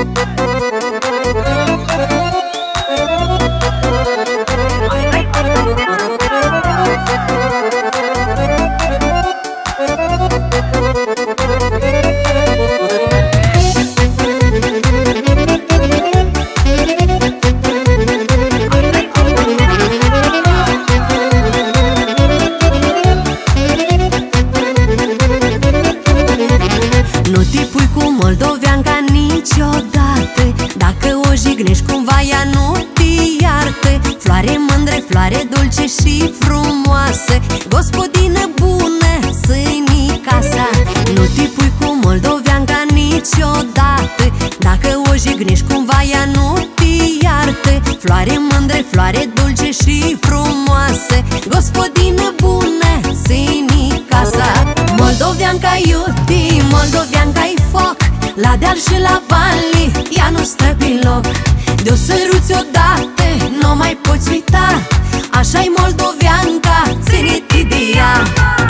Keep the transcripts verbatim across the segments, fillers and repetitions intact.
Nu te pui cu moldoveanca niciodată, dacă o jignești cumva ea nu te iartă. Floare mândre, floare dulce și frumoasă, gospodină bună, sânica sa. Nu te pui cu moldoveanca niciodată, dacă o jignești cumva ea nu te iartă. Floare mândre, floare dulce și frumoasă, gospodină bună, sânica sa. Moldoveanca iubi, moldoveanca-i foc, la deal și la vali, ea nu stă pe loc. De-o săruți odată, n-o mai poți uita, așa-i moldoveanca, ține-te de ea.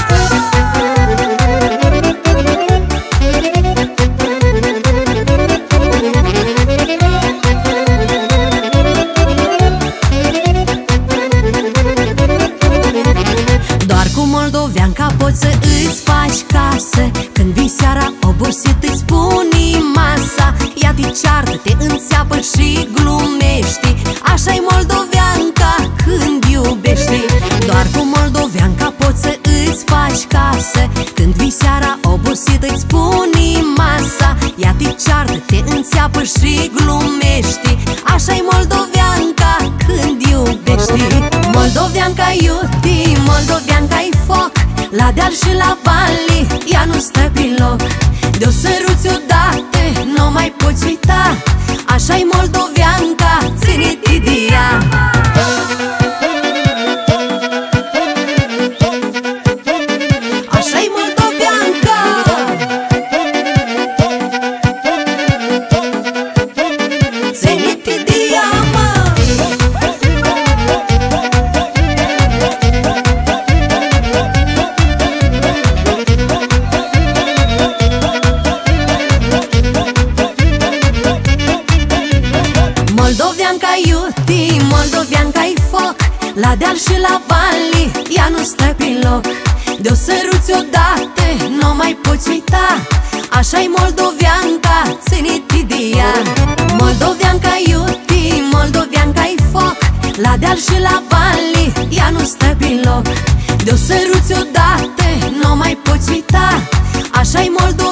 Doar cu moldoveanca poți să îți faci casă, când vii seara obosit îți puni masa. Ea te ceartă, te înțeapă și glumești, așa-i moldoveanca când iubești. Doar cu moldoveanca poți să îți faci casă, când vii seara obosit îți puni masa. Ea te ceartă, te înțeapă și glumești, așa-i moldoveanca când iubești. Moldoveanca iubi, moldoveanca-i foc, la deal și la vali, ea nu stă pe loc. De-o săruți odată, n-o mai poți uita, așa-i moldoveanca, ține-te de ea. Așa-i moldoveanca, ține-te de ea, mă. Moldoveanca iubi, moldoveanca-i foc, la deal și la vali, ea nu stă pe loc. De-o săruți odată, n-o mai poți uita, așa-i moldoveanca, ține-te de ea. Moldoveanca iubi, moldoveanca-i foc, la deal și la vali, ea nu stă pe loc. De-o săruți odată, n-o mai poți uita, așa-i moldoveanca.